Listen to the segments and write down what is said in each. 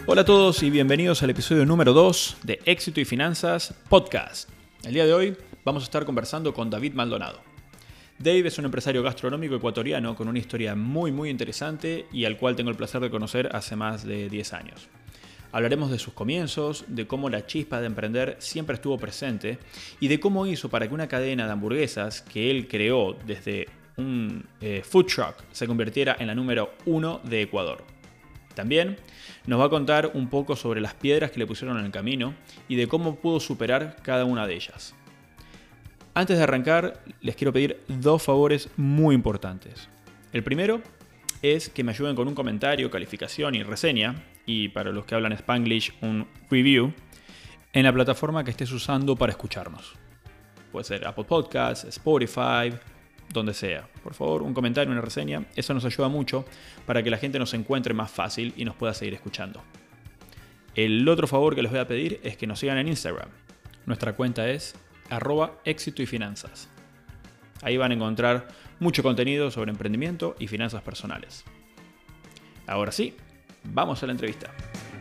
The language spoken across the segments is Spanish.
Hola a todos y bienvenidos al episodio número 2 de Éxito y Finanzas Podcast. El día de hoy vamos a estar conversando con David Maldonado. Dave es un empresario gastronómico ecuatoriano con una historia muy interesante y al cual tengo el placer de conocer hace más de 10 años. Hablaremos de sus comienzos, de cómo la chispa de emprender siempre estuvo presente y de cómo hizo para que una cadena de hamburguesas que él creó desde un food truck se convirtiera en la número 1 de Ecuador. También nos va a contar un poco sobre las piedras que le pusieron en el camino y de cómo pudo superar cada una de ellas. Antes de arrancar, les quiero pedir 2 favores muy importantes. El primero es que me ayuden con un comentario, calificación y reseña, y para los que hablan Spanglish, un review, en la plataforma que estés usando para escucharnos. Puede ser Apple Podcasts, Spotify, donde sea. Por favor, un comentario, una reseña, eso nos ayuda mucho para que la gente nos encuentre más fácil y nos pueda seguir escuchando. El otro favor que les voy a pedir es que nos sigan en Instagram. Nuestra cuenta es @éxito y finanzas. Ahí van a encontrar mucho contenido sobre emprendimiento y finanzas personales. Ahora sí, vamos a la entrevista.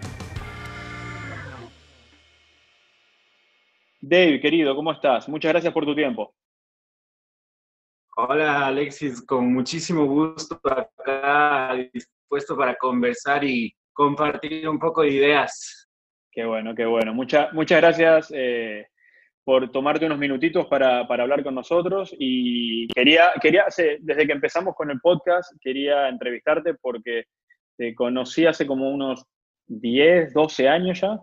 Dave, querido, ¿cómo estás? Muchas gracias por tu tiempo. Hola Alexis, con muchísimo gusto acá, dispuesto para conversar y compartir un poco de ideas. Qué bueno, qué bueno. Muchas gracias por tomarte unos minutitos para hablar con nosotros. Y desde que empezamos con el podcast, quería entrevistarte porque te conocí hace como unos 10, 12 años ya.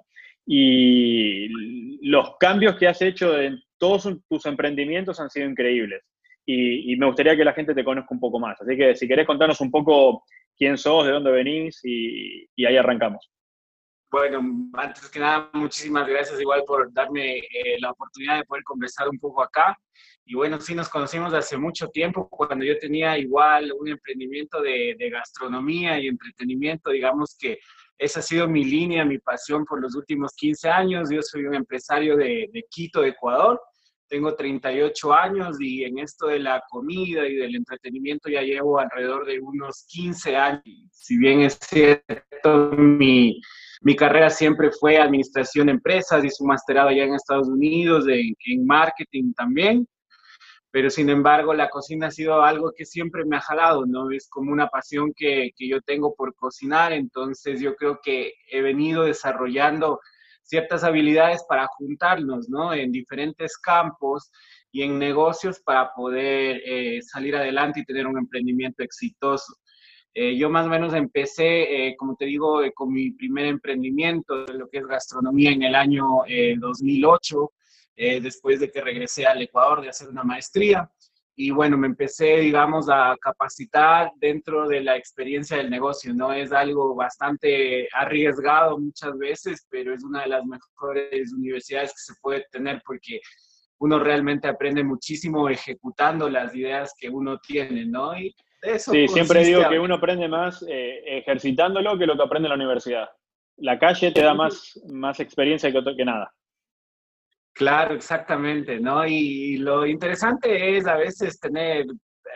Y los cambios que has hecho en todos tus emprendimientos han sido increíbles. Y me gustaría que la gente te conozca un poco más. Así que si querés contarnos un poco quién sos, de dónde venís y ahí arrancamos. Bueno, antes que nada, muchísimas gracias igual por darme la oportunidad de poder conversar un poco acá. Y bueno, sí, nos conocimos hace mucho tiempo, cuando yo tenía igual un emprendimiento de gastronomía y entretenimiento. Digamos que esa ha sido mi línea, mi pasión por los últimos 15 años. Yo soy un empresario de Quito, Ecuador. Tengo 38 años y en esto de la comida y del entretenimiento ya llevo alrededor de unos 15 años. Si bien es cierto, mi carrera siempre fue administración de empresas, hice un masterado allá en Estados Unidos en marketing también, pero sin embargo la cocina ha sido algo que siempre me ha jalado, ¿no? Es como una pasión que yo tengo por cocinar. Entonces yo creo que he venido desarrollando ciertas habilidades para juntarnos, ¿no? En diferentes campos y en negocios para poder salir adelante y tener un emprendimiento exitoso. Yo más o menos empecé, como te digo, con mi primer emprendimiento, de lo que es gastronomía, en el año 2008, después de que regresé al Ecuador de hacer una maestría. Y bueno, me empecé, digamos, a capacitar dentro de la experiencia del negocio, ¿no? Es algo bastante arriesgado muchas veces, pero es una de las mejores universidades que se puede tener, porque uno realmente aprende muchísimo ejecutando las ideas que uno tiene, ¿no? Y eso Sí, siempre consiste digo a... que uno aprende más ejercitándolo que lo que aprende en la universidad. La calle te da más experiencia que nada. Claro, exactamente, ¿no? Y lo interesante es a veces tener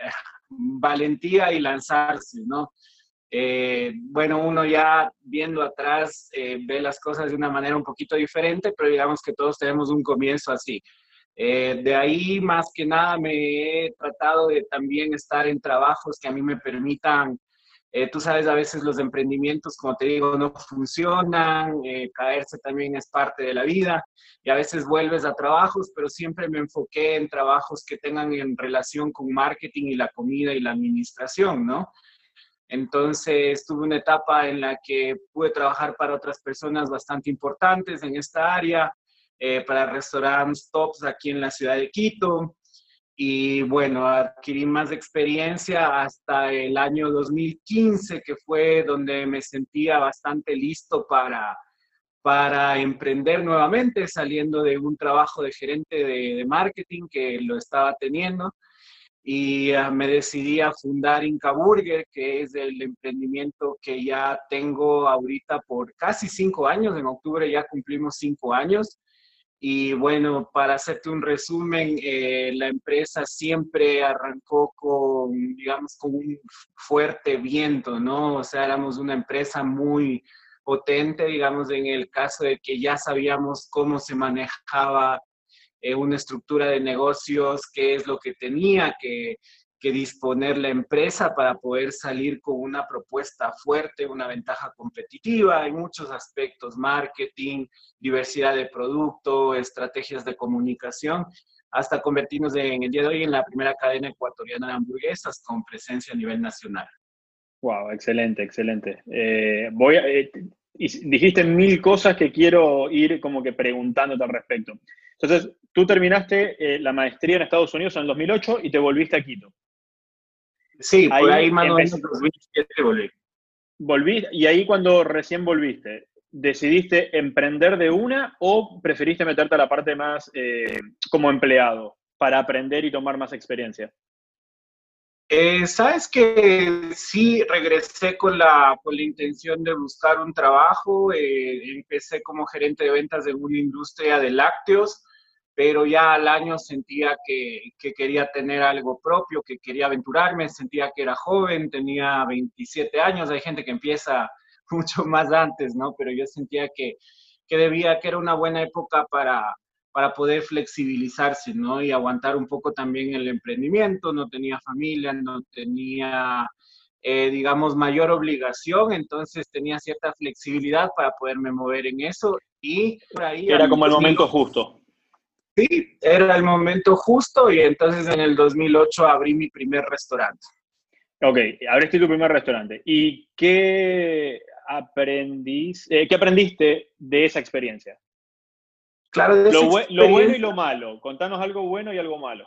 valentía y lanzarse, ¿no? Bueno, uno ya viendo atrás ve las cosas de una manera un poquito diferente, pero digamos que todos tenemos un comienzo así. De ahí, más que nada, me he tratado de también estar en trabajos que a mí me permitan, tú sabes, a veces los emprendimientos, como te digo, no funcionan, caerse también es parte de la vida, y a veces vuelves a trabajos, pero siempre me enfoqué en trabajos que tengan en relación con marketing y la comida y la administración, ¿no? Entonces tuve una etapa en la que pude trabajar para otras personas bastante importantes en esta área, para restaurantes tops aquí en la ciudad de Quito. Y bueno, adquirí más experiencia hasta el año 2015, que fue donde me sentía bastante listo para emprender nuevamente, saliendo de un trabajo de gerente de marketing que lo estaba teniendo. Y me decidí a fundar Inca Burger, que es el emprendimiento que ya tengo ahorita por casi 5 años. En octubre ya cumplimos 5 años. Y bueno, para hacerte un resumen, la empresa siempre arrancó con, digamos, con un fuerte viento, ¿no? O sea, éramos una empresa muy potente, digamos, en el caso de que ya sabíamos cómo se manejaba una estructura de negocios, qué es lo que tenía que disponer la empresa para poder salir con una propuesta fuerte, una ventaja competitiva en muchos aspectos: marketing, diversidad de producto, estrategias de comunicación, hasta convertirnos en el día de hoy en la primera cadena ecuatoriana de hamburguesas con presencia a nivel nacional. Wow, excelente, excelente. Dijiste mil cosas que quiero ir como que preguntándote al respecto. Entonces, tú terminaste la maestría en Estados Unidos en el 2008 y te volviste a Quito. Sí, por ahí Ahí más o menos 2007 volví. volviste, y ahí cuando recién volviste, ¿decidiste emprender de una o preferiste meterte a la parte más como empleado para aprender y tomar más experiencia? Sabes que sí, regresé con la intención de buscar un trabajo. Empecé como gerente de ventas de una industria de lácteos, pero ya al año sentía que quería tener algo propio, que quería aventurarme. Sentía que era joven, tenía 27 años. Hay gente que empieza mucho más antes, ¿no? Pero yo sentía que era una buena época para poder flexibilizarse, ¿no? Y aguantar un poco también el emprendimiento. No tenía familia, no tenía, digamos, mayor obligación, entonces tenía cierta flexibilidad para poderme mover en eso. Y por ahí Era al como el 2008, momento justo. sí, era el momento justo, y entonces en el 2008 abrí mi primer restaurante. Ok, abriste tu primer restaurante. ¿Y qué aprendiste de esa experiencia? Claro, de esa Lo bueno y experiencia. lo malo. Contanos algo bueno y algo malo.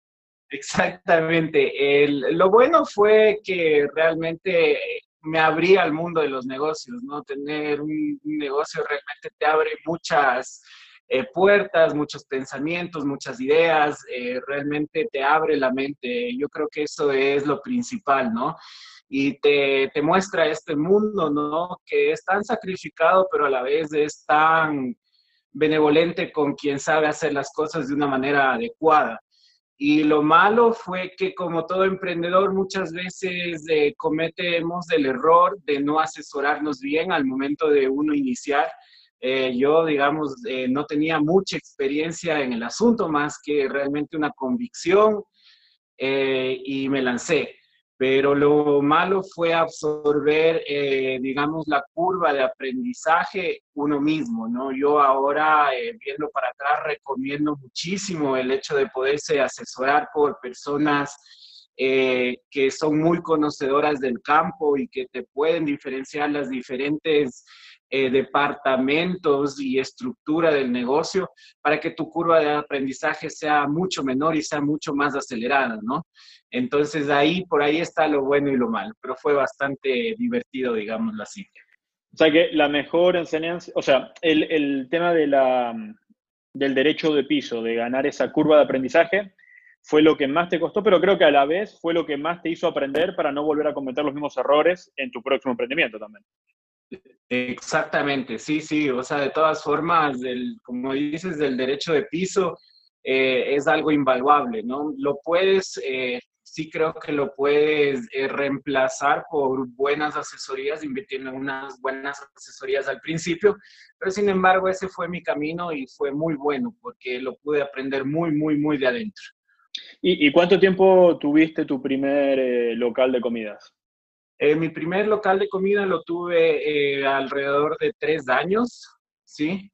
Exactamente. Lo bueno fue que realmente me abrí al mundo de los negocios, ¿no? Tener un negocio realmente te abre muchas puertas, muchos pensamientos, muchas ideas, realmente te abre la mente. Yo creo que eso es lo principal, ¿no? Y te muestra este mundo, ¿no? Que es tan sacrificado, pero a la vez es tan benevolente con quien sabe hacer las cosas de una manera adecuada. Y lo malo fue que, como todo emprendedor, muchas veces cometemos el error de no asesorarnos bien al momento de uno iniciar. Yo, digamos, no tenía mucha experiencia en el asunto, más que realmente una convicción, y me lancé. Pero lo malo fue absorber, digamos, la curva de aprendizaje uno mismo, ¿no? Yo ahora, viendo para atrás, recomiendo muchísimo el hecho de poderse asesorar por personas que son muy conocedoras del campo y que te pueden diferenciar las diferentes departamentos y estructura del negocio, para que tu curva de aprendizaje sea mucho menor y sea mucho más acelerada, ¿no? Entonces ahí, por ahí está lo bueno y lo malo, pero fue bastante divertido, digámoslo así. O sea que la mejor enseñanza, o sea, el tema del derecho de piso, de ganar esa curva de aprendizaje, fue lo que más te costó, pero creo que a la vez fue lo que más te hizo aprender para no volver a cometer los mismos errores en tu próximo emprendimiento también. Exactamente, sí, sí, o sea, de todas formas, como dices, del derecho de piso, es algo invaluable, ¿no? Lo puedes, sí creo que lo puedes reemplazar por buenas asesorías, invirtiendo en unas buenas asesorías al principio, pero sin embargo ese fue mi camino y fue muy bueno porque lo pude aprender muy, muy, muy de adentro. ¿Y cuánto tiempo tuviste tu primer local de comidas? Mi primer local de comida lo tuve alrededor de 3 años, ¿sí?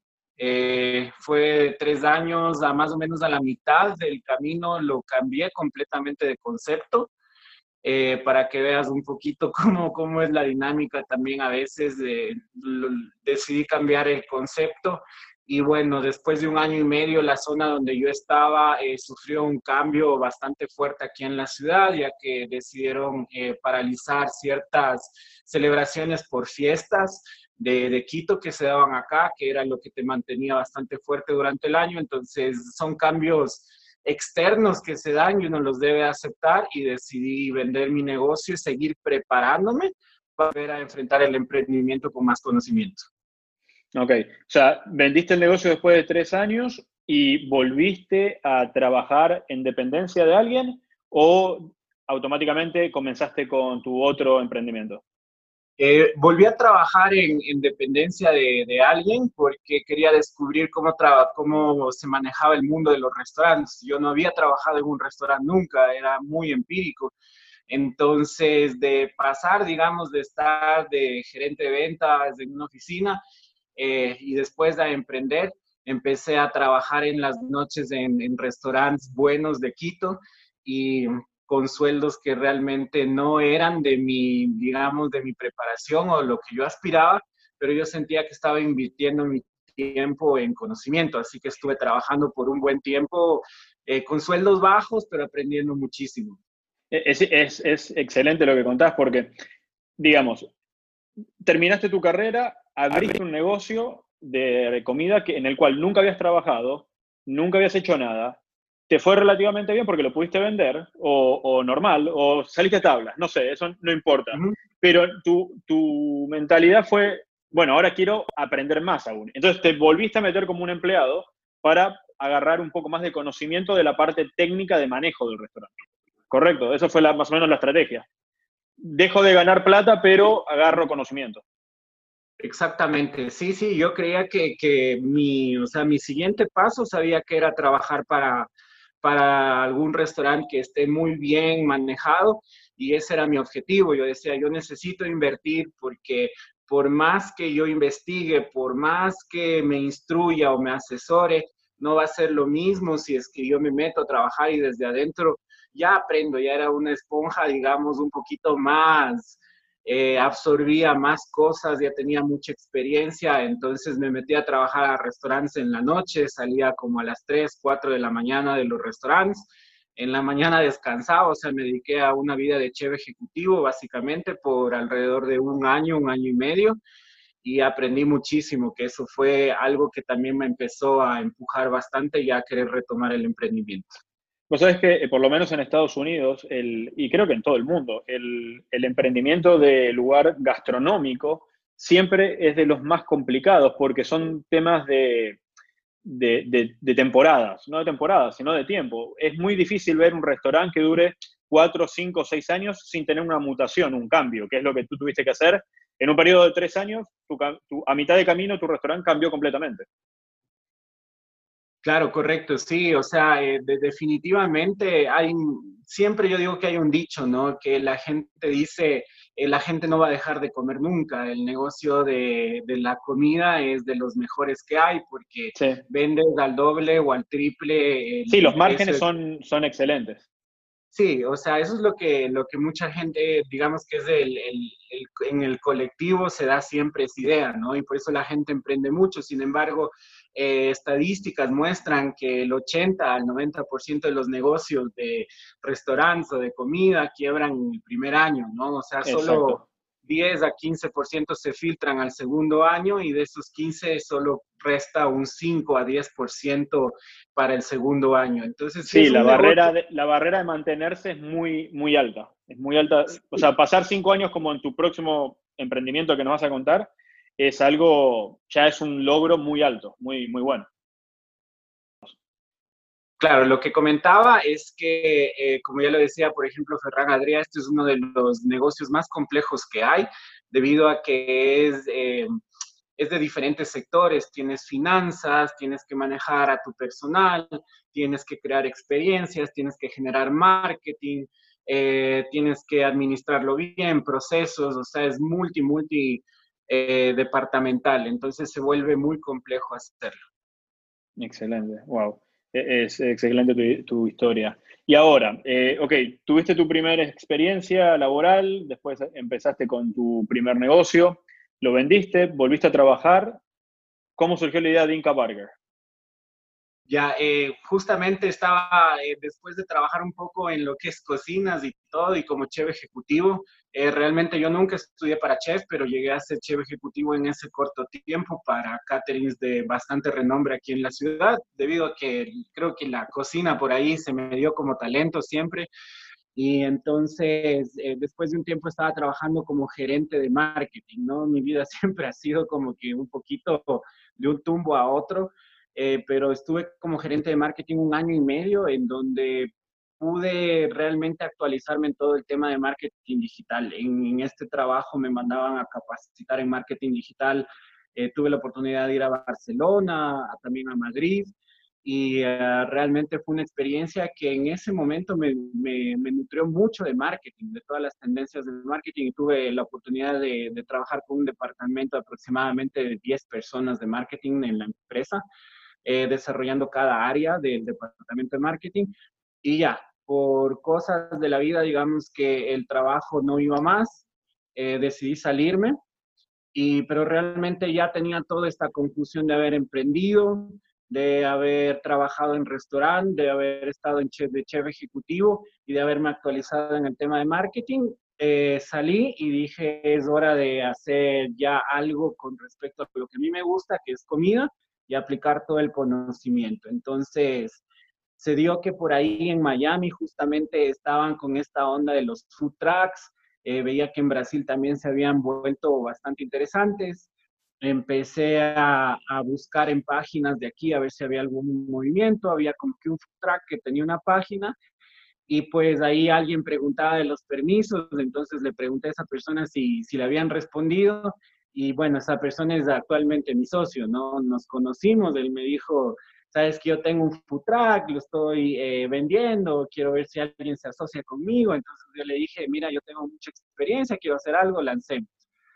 Fue 3 años, a más o menos a la mitad del camino lo cambié completamente de concepto, para que veas un poquito cómo es la dinámica también a veces. Decidí cambiar el concepto y bueno, después de 1 año y medio, la zona donde yo estaba sufrió un cambio bastante fuerte aquí en la ciudad, ya que decidieron paralizar ciertas celebraciones por fiestas de Quito que se daban acá, que era lo que te mantenía bastante fuerte durante el año. Entonces son cambios externos que se dan y uno los debe aceptar, y decidí vender mi negocio y seguir preparándome para volver a enfrentar el emprendimiento con más conocimiento. Ok, o sea, vendiste el negocio después de 3 años y volviste a trabajar en dependencia de alguien o automáticamente comenzaste con tu otro emprendimiento. Volví a trabajar en dependencia de alguien porque quería descubrir cómo se manejaba el mundo de los restaurantes. Yo no había trabajado en un restaurante nunca, era muy empírico. Entonces, de pasar, digamos, de estar de gerente de ventas en una oficina y después de emprender, empecé a trabajar en las noches en restaurantes buenos de Quito y con sueldos que realmente no eran de mi, digamos, de mi preparación o lo que yo aspiraba, pero yo sentía que estaba invirtiendo mi tiempo en conocimiento, así que estuve trabajando por un buen tiempo con sueldos bajos, pero aprendiendo muchísimo. Es excelente lo que contás porque, digamos, terminaste tu carrera, abriste un negocio de comida en el cual nunca habías trabajado, nunca habías hecho nada, te fue relativamente bien porque lo pudiste vender, o normal, o saliste a tablas, no sé, eso no importa. Ujú. Pero tu mentalidad fue, bueno, ahora quiero aprender más aún. Entonces te volviste a meter como un empleado para agarrar un poco más de conocimiento de la parte técnica de manejo del restaurante. Correcto, eso fue más o menos la estrategia. Dejo de ganar plata, pero agarro conocimiento. Exactamente, sí, sí, yo creía que o sea, mi siguiente paso sabía que era trabajar para algún restaurante que esté muy bien manejado y ese era mi objetivo. Yo decía, yo necesito invertir porque por más que yo investigue, por más que me instruya o me asesore, no va a ser lo mismo si es que yo me meto a trabajar y desde adentro ya aprendo, ya era una esponja, digamos, un poquito más absorbía más cosas, ya tenía mucha experiencia, entonces me metí a trabajar a restaurantes en la noche, salía como a las 3 4 de la mañana de los restaurantes, en la mañana descansaba, o sea, me dediqué a una vida de chef ejecutivo básicamente por alrededor de un año y medio, y aprendí muchísimo, que eso fue algo que también me empezó a empujar bastante y a querer retomar el emprendimiento. Vos sabés que, por lo menos en Estados Unidos, y creo que en todo el mundo, el emprendimiento de lugar gastronómico siempre es de los más complicados porque son temas de temporadas, no de temporadas, sino de tiempo. Es muy difícil ver un restaurante que dure 4, 5, 6 años sin tener una mutación, un cambio, que es lo que tú tuviste que hacer. En un periodo de 3 años, a mitad de camino, tu restaurante cambió completamente. Claro, correcto, sí, o sea, definitivamente siempre yo digo que hay un dicho, ¿no? Que la gente dice, la gente no va a dejar de comer nunca, el negocio de la comida es de los mejores que hay porque Sí, vendes al doble o al triple sí, el los márgenes precio. son excelentes. Sí, o sea, eso es lo que mucha gente, digamos que es en el colectivo se da siempre esa idea, ¿no? Y por eso la gente emprende mucho. Sin embargo, estadísticas muestran que el 80 al 90% de los negocios de restaurantes o de comida quiebran en el primer año, ¿no? O sea, solo Exacto. 10 a 15% se filtran al segundo año y de esos 15 solo resta un 5 a 10% para el segundo año. Entonces, sí Sí, es un negocio. la barrera de mantenerse es muy, muy alta. Es muy alta. O sea, pasar 5 años como en tu próximo emprendimiento que nos vas a contar es algo, ya es un logro muy alto, muy, muy bueno. Claro, lo que comentaba es que, como ya lo decía, por ejemplo, Ferran Adrià, este es uno de los negocios más complejos que hay, debido a que es de diferentes sectores. Tienes finanzas, tienes que manejar a tu personal, tienes que crear experiencias, tienes que generar marketing, tienes que administrarlo bien, procesos, o sea, es departamental, entonces se vuelve muy complejo hacerlo. Excelente, wow. Es excelente tu historia. Y ahora, ok, tuviste tu primera experiencia laboral, después empezaste con tu primer negocio, lo vendiste, volviste a trabajar. ¿Cómo surgió la idea de Inca Burger? Ya, justamente estaba, después de trabajar un poco en lo que es cocinas y todo, y como chef ejecutivo, realmente yo nunca estudié para chef, pero llegué a ser chef ejecutivo en ese corto tiempo para caterings de bastante renombre aquí en la ciudad, debido a que creo que la cocina por ahí se me dio como talento siempre. Y entonces, después de un tiempo estaba trabajando como gerente de marketing, ¿no? Mi vida siempre ha sido como que un poquito de un tumbo a otro, pero estuve como gerente de marketing un año y medio en donde pude realmente actualizarme en todo el tema de marketing digital. En este trabajo me mandaban a capacitar en marketing digital. Tuve la oportunidad de ir a Barcelona, también a Madrid, y realmente fue una experiencia que en ese momento me nutrió mucho de marketing, de todas las tendencias del marketing, y tuve la oportunidad de trabajar con un departamento de aproximadamente de 10 personas de marketing en la empresa, desarrollando cada área del departamento de marketing. Y ya, por cosas de la vida, digamos que el trabajo no iba más, decidí salirme, pero realmente ya tenía toda esta confusión de haber emprendido, de haber trabajado en restaurante, de haber estado de chef ejecutivo y de haberme actualizado en el tema de marketing. Salí y dije, es hora de hacer ya algo con respecto a lo que a mí me gusta, que es comida, y aplicar todo el conocimiento. Entonces, se dio que por ahí en Miami justamente estaban con esta onda de los food trucks. Veía que en Brasil también se habían vuelto bastante interesantes. Empecé a buscar en páginas de aquí a ver si había algún movimiento. Había como que un food truck que tenía una página, y pues ahí alguien preguntaba de los permisos, entonces le pregunté a esa persona si le habían respondido, y bueno, esa persona es actualmente mi socio, ¿no? Nos conocimos, él me dijo, sabes que yo tengo un food truck, lo estoy vendiendo, quiero ver si alguien se asocia conmigo. Entonces yo le dije, mira, yo tengo mucha experiencia, quiero hacer algo, lancemos.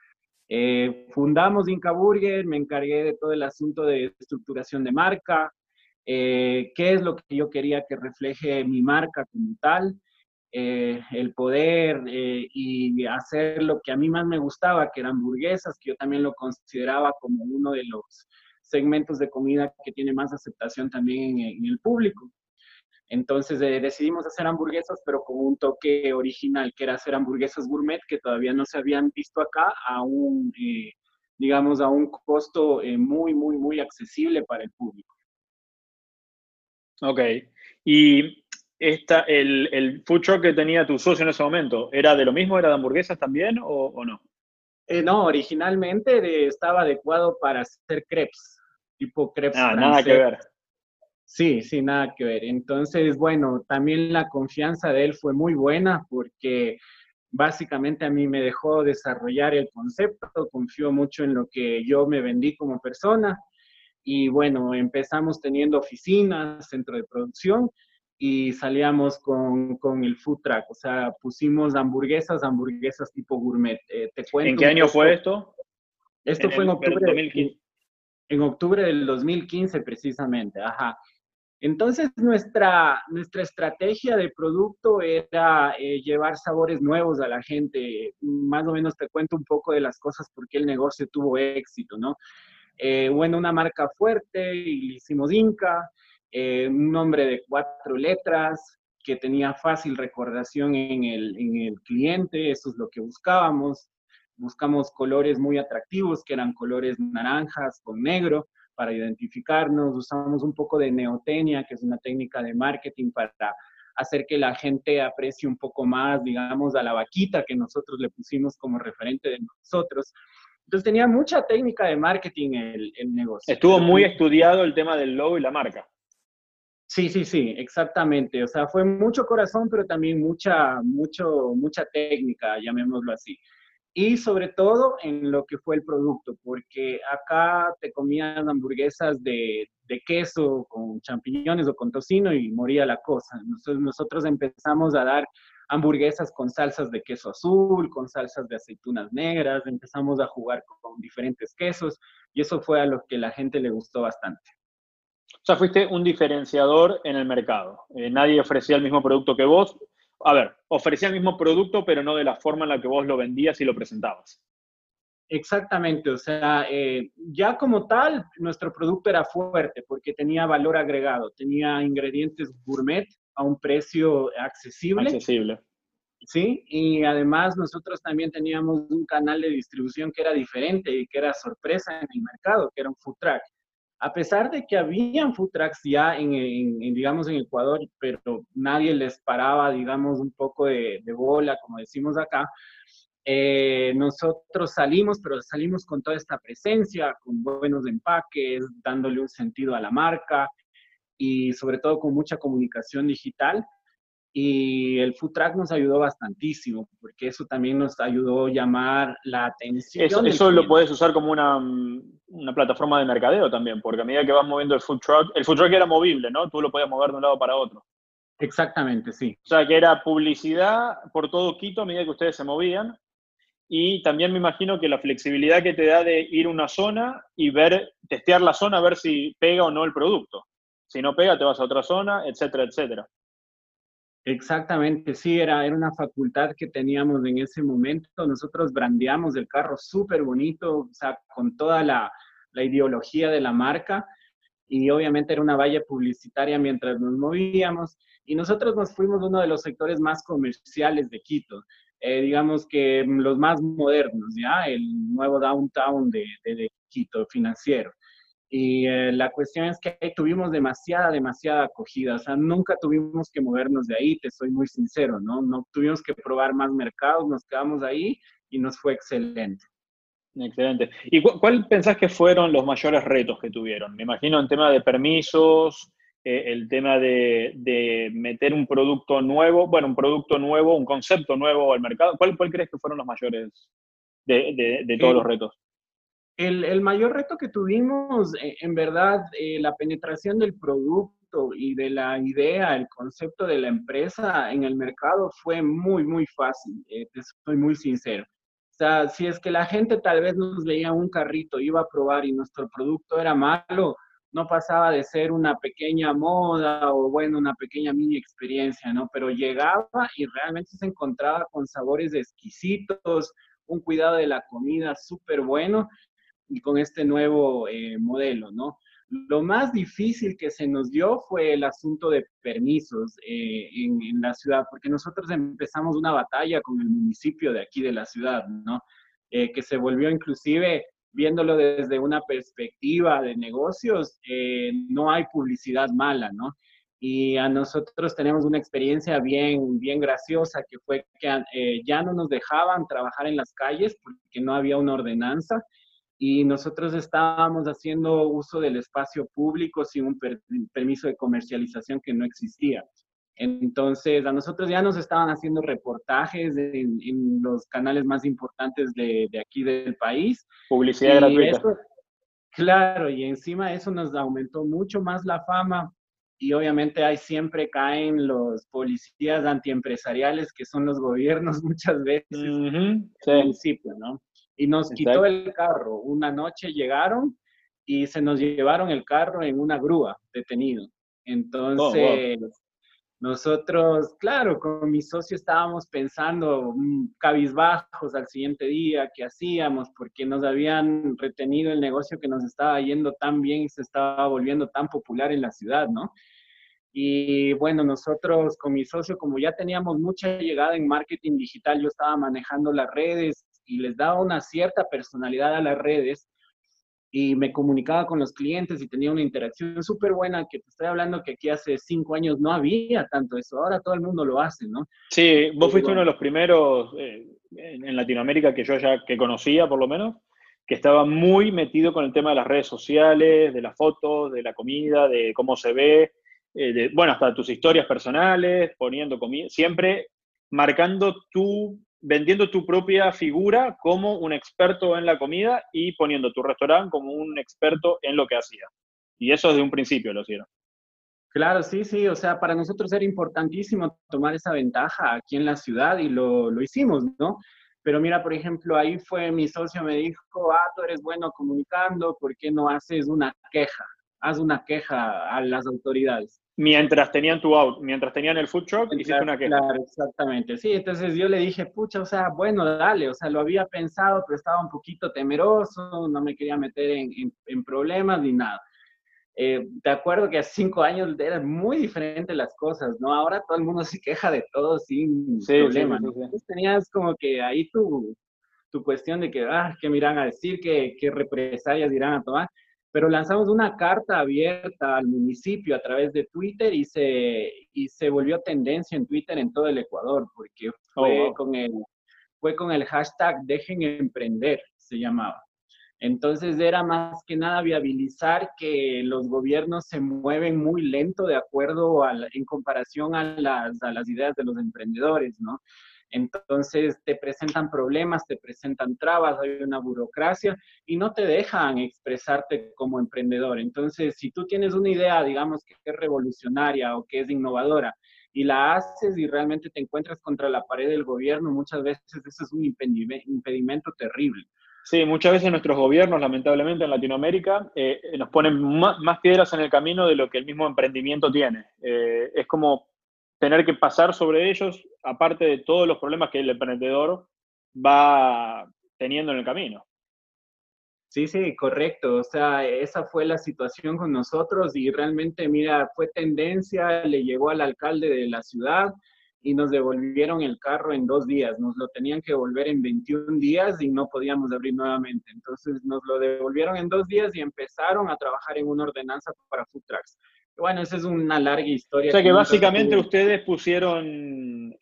Fundamos Inca Burger, me encargué de todo el asunto de estructuración de marca, qué es lo que yo quería que refleje mi marca como tal, el poder y hacer lo que a mí más me gustaba, que eran hamburguesas, que yo también lo consideraba como uno de los segmentos de comida que tiene más aceptación también en el público. Entonces decidimos hacer hamburguesas, pero con un toque original, que era hacer hamburguesas gourmet que todavía no se habían visto acá, digamos, a un costo muy, muy, muy accesible para el público. Ok. Y el food truck que tenía tu socio en ese momento, ¿era de lo mismo? ¿Era de hamburguesas también o no? No, originalmente estaba adecuado para hacer crepes, tipo crepes Ah, nada que francés. ver. Sí, sí, nada que ver. Entonces, bueno, también la confianza de él fue muy buena porque básicamente a mí me dejó desarrollar el concepto, confió mucho en lo que yo me vendí como persona, y bueno, empezamos teniendo oficinas, centro de producción, y salíamos con el food truck, o sea, pusimos hamburguesas tipo gourmet. Te ¿En cuento qué un año fue poco, esto? esto En fue en el octubre, 2015. en octubre del 2015 precisamente, ajá. Entonces, nuestra estrategia de producto era llevar sabores nuevos a la gente. Más o menos te cuento un poco de las cosas porque el negocio tuvo éxito, ¿no? Bueno, una marca fuerte, y le hicimos Inca, un nombre de 4 letras que tenía fácil recordación en el cliente, eso es lo que buscábamos. Buscamos colores muy atractivos, que eran colores naranjas con negro, para identificarnos. Usamos un poco de neotenia, que es una técnica de marketing para hacer que la gente aprecie un poco más, digamos, a la vaquita que nosotros le pusimos como referente de nosotros. Entonces tenía mucha técnica de marketing el negocio. Estuvo muy estudiado el tema del logo y la marca. Sí, sí, sí, exactamente. O sea, fue mucho corazón, pero también mucha técnica, llamémoslo así. Y sobre todo en lo que fue el producto, porque acá te comían hamburguesas de queso con champiñones o con tocino y moría la cosa. Entonces nosotros empezamos a dar hamburguesas con salsas de queso azul, con salsas de aceitunas negras, empezamos a jugar con diferentes quesos, y eso fue a lo que la gente le gustó bastante. O sea, fuiste un diferenciador en el mercado. Nadie ofrecía el mismo producto que vos. A ver, ofrecía el mismo producto, pero no de la forma en la que vos lo vendías y lo presentabas. Exactamente, o sea, ya como tal, nuestro producto era fuerte porque tenía valor agregado, tenía ingredientes gourmet a un precio accesible, Accesible. ¿sí? Y además nosotros también teníamos un canal de distribución que era diferente y que era sorpresa en el mercado, que era un food truck. A pesar de que habían food trucks ya digamos, en Ecuador, pero nadie les paraba, digamos, un poco de bola, como decimos acá. Nosotros salimos, pero salimos con toda esta presencia, con buenos empaques, dándole un sentido a la marca y sobre todo con mucha comunicación digital. Y el food truck nos ayudó bastantísimo, porque eso también nos ayudó a llamar la Eso, atención del eso lo cliente. puedes usar como una plataforma de mercadeo también, porque a medida que vas moviendo el food truck era movible, ¿no? Tú lo podías mover de un lado para otro. Exactamente, sí. O sea, que era publicidad por todo Quito a medida que ustedes se movían. Y también me imagino que la flexibilidad que te da de ir a una zona y ver, testear la zona, ver si pega o no el producto. Si no pega, te vas a otra zona, etcétera, etcétera. Exactamente, sí, era una facultad que teníamos en ese momento. Nosotros brandeamos el carro súper bonito, o sea, con toda la ideología de la marca y obviamente era una valla publicitaria mientras nos movíamos y nosotros nos fuimos a uno de los sectores más comerciales de Quito, digamos que los más modernos, ¿ya? El nuevo downtown de Quito financiero. Y la cuestión es que ahí tuvimos demasiada acogida. O sea, nunca tuvimos que movernos de ahí, te soy muy sincero, ¿no? No tuvimos que probar más mercados, nos quedamos ahí y nos fue excelente. Excelente. ¿Y cuál pensás que fueron los mayores retos que tuvieron? Me imagino en tema de permisos, el tema de meter un producto nuevo, bueno, un producto nuevo, un concepto nuevo al mercado. ¿Cuál crees que fueron los mayores de todos los Eh, retos? el mayor reto que tuvimos, en verdad, la penetración del producto y de la idea, el concepto de la empresa en el mercado fue muy fácil, te soy muy sincero. O sea, si es que la gente tal vez nos veía un carrito, iba a probar y nuestro producto era malo, no pasaba de ser una pequeña moda o bueno, una pequeña mini experiencia, ¿no? Pero llegaba y realmente se encontraba con sabores exquisitos, un cuidado de la comida súper bueno y con este nuevo modelo, ¿no? Lo más difícil que se nos dio fue el asunto de permisos en la ciudad, porque nosotros empezamos una batalla con el municipio de aquí de la ciudad, ¿no? Que se volvió inclusive, viéndolo desde una perspectiva de negocios, no hay publicidad mala, ¿no? Y a nosotros tenemos una experiencia bien graciosa, que fue que ya no nos dejaban trabajar en las calles porque no había una ordenanza y nosotros estábamos haciendo uso del espacio público sin un permiso de comercialización que no existía. Entonces, a nosotros ya nos estaban haciendo reportajes en los canales más importantes de aquí del país. Publicidad Y gratuita. eso, claro, y encima eso nos aumentó mucho más la fama. Y obviamente ahí siempre caen los policías antiempresariales, que son los gobiernos muchas veces, Ujú, el sí, municipio, ¿no? Y nos quitó exacto. el carro. Una noche llegaron y se nos llevaron el carro en una grúa, detenido. Oh, wow. Entonces, nosotros, claro, con mi socio estábamos pensando cabizbajos al siguiente día, qué hacíamos, porque nos habían retenido el negocio que nos estaba yendo tan bien y se estaba volviendo tan popular en la ciudad, ¿no? Y bueno, nosotros con mi socio, como ya teníamos mucha llegada en marketing digital, yo estaba manejando las redes y les daba una cierta personalidad a las redes y me comunicaba con los clientes y tenía una interacción súper buena, que te estoy hablando que aquí hace 5 años no había tanto eso, ahora todo el mundo lo hace, ¿no? Sí, vos Y fuiste uno de bueno, los primeros en Latinoamérica que yo ya que conocía, por lo menos, que estaba muy metido con el tema de las redes sociales, de las fotos, de la comida, de cómo se ve, bueno, hasta tus historias personales, poniendo comida, siempre marcando vendiendo tu propia figura como un experto en la comida y poniendo tu restaurante como un experto en lo que hacía. Y eso desde un principio lo hicieron. claro, sí, sí, o sea, para nosotros era importantísimo tomar esa ventaja aquí en la ciudad y lo hicimos, ¿no? Pero mira, por ejemplo, ahí fue mi socio, me dijo, tú eres bueno comunicando, ¿por qué no haces una queja? Haz una queja a las autoridades. Mientras tenían el food truck, hiciste una queja. Claro, exactamente. Sí, entonces yo le dije, pucha, o sea, bueno, dale, o sea, lo había pensado, pero estaba un poquito temeroso, no me quería meter en problemas ni nada. De acuerdo que hace 5 años eran muy diferentes las cosas, ¿no? Ahora todo el mundo se queja de todo sin Sí, sí, sí, problema, sí, ¿no? sí. Entonces tenías como que ahí tu cuestión de que, ¿qué me irán a decir? ¿Qué represalias irán a tomar? Pero lanzamos una carta abierta al municipio a través de Twitter y se volvió tendencia en Twitter en todo el Ecuador, porque Oh, wow. fue con el hashtag Dejen Emprender, se llamaba. Entonces era más que nada viabilizar que los gobiernos se mueven muy lento de acuerdo en comparación a las ideas de los emprendedores, ¿no? Entonces te presentan problemas, te presentan trabas, hay una burocracia y no te dejan expresarte como emprendedor. Entonces, si tú tienes una idea, digamos, que es revolucionaria o que es innovadora y la haces y realmente te encuentras contra la pared del gobierno, muchas veces eso es un impedimento terrible. Sí, muchas veces nuestros gobiernos, lamentablemente en Latinoamérica, nos ponen más piedras en el camino de lo que el mismo emprendimiento tiene. Es como tener que pasar sobre ellos, aparte de todos los problemas que el emprendedor va teniendo en el camino. Sí, sí, correcto. O sea, esa fue la situación con nosotros y realmente, mira, fue tendencia, le llegó al alcalde de la ciudad y nos devolvieron el carro en 2 días. Nos lo tenían que devolver en 21 días y no podíamos abrir nuevamente. Entonces nos lo devolvieron en 2 días y empezaron a trabajar en una ordenanza para food trucks. Bueno, esa es una larga O historia sea que que nunca básicamente tuvo. ustedes pusieron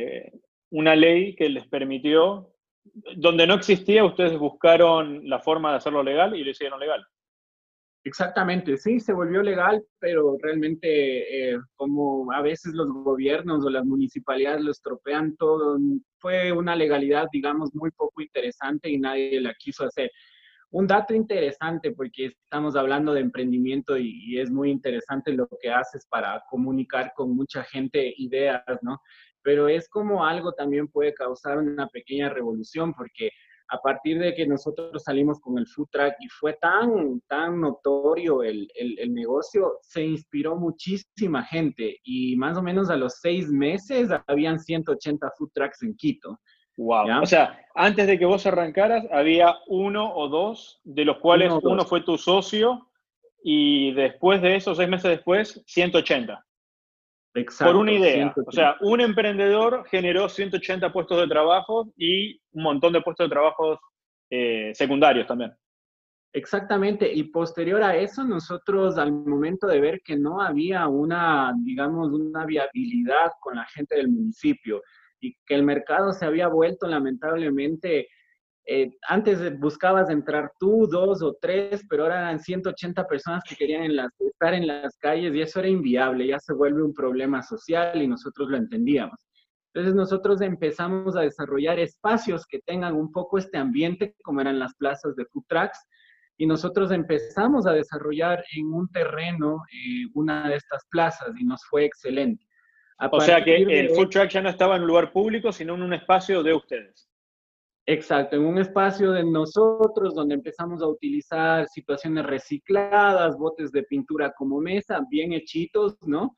una ley que les permitió, donde no existía, ustedes buscaron la forma de hacerlo legal y lo hicieron legal. Exactamente, sí, se volvió legal, pero realmente como a veces los gobiernos o las municipalidades lo estropean todo, fue una legalidad, digamos, muy poco interesante y nadie la quiso hacer. Un dato interesante, porque estamos hablando de emprendimiento y es muy interesante lo que haces para comunicar con mucha gente ideas, ¿no? Pero es como algo también puede causar una pequeña revolución, porque a partir de que nosotros salimos con el food truck y fue tan notorio el negocio, se inspiró muchísima gente y más o menos a los 6 meses habían 180 food trucks en Quito, Wow. O ¿ya? sea, antes de que vos arrancaras, había uno o dos, de los cuales Uno o uno dos. fue tu socio, y después de eso, 6 meses después, 180. Por una Exacto, idea. O 180. sea, un emprendedor generó 180 puestos de trabajo y un montón de puestos de trabajo secundarios también. Exactamente, y posterior a eso, nosotros al momento de ver que no había una, digamos, una viabilidad con la gente del municipio y que el mercado se había vuelto lamentablemente, antes buscabas entrar tú, dos o tres, pero ahora eran 180 personas que querían estar en las calles y eso era inviable, ya se vuelve un problema social y nosotros lo entendíamos. Entonces nosotros empezamos a desarrollar espacios que tengan un poco este ambiente, como eran las plazas de food trucks, y nosotros empezamos a desarrollar en un terreno una de estas plazas y nos fue excelente. A O sea que partir el de food truck ya no estaba en un lugar público, sino en un espacio de ustedes. Exacto, en un espacio de nosotros donde empezamos a utilizar situaciones recicladas, botes de pintura como mesa, bien hechitos, ¿no?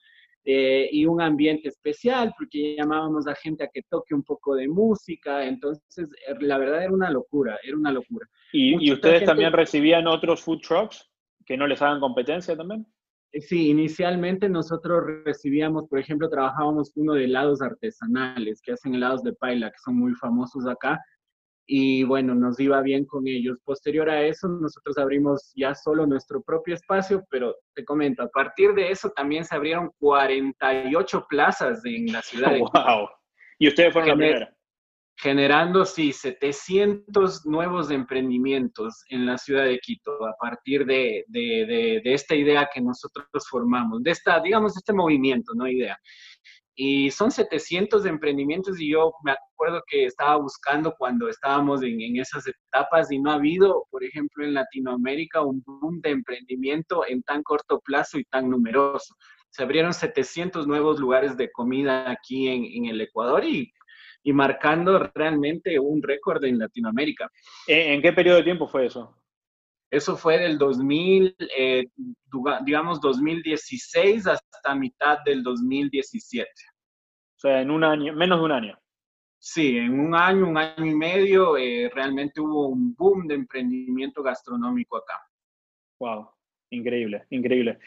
Y un ambiente especial, porque llamábamos a gente a que toque un poco de música, entonces la verdad era una locura, era una locura. ¿Y Mucha ustedes gente, también recibían otros food trucks que no les hagan competencia también? sí, inicialmente nosotros recibíamos, por ejemplo, trabajábamos uno de helados artesanales, que hacen helados de paila, que son muy famosos acá y bueno, nos iba bien con ellos. Posterior a eso, nosotros abrimos ya solo nuestro propio espacio, pero te comento, a partir de eso también se abrieron 48 plazas en la ciudad de Quito, ¡Wow! Y ustedes fueron la gener primera. generando, sí, 700 nuevos emprendimientos en la ciudad de Quito a partir de esta idea que nosotros formamos, de esta, digamos, este movimiento, no idea. Y son 700 de emprendimientos y yo me acuerdo que estaba buscando cuando estábamos en esas etapas y no ha habido, por ejemplo, en Latinoamérica un boom de emprendimiento en tan corto plazo y tan numeroso. Se abrieron 700 nuevos lugares de comida aquí en el Ecuador y marcando realmente un récord en Latinoamérica. ¿En qué periodo de tiempo fue eso? Eso fue del 2000, digamos 2016 hasta mitad del 2017. O sea, en un año, menos de un año. Sí, en un año y medio, realmente hubo un boom de emprendimiento gastronómico acá. Wow, increíble, increíble.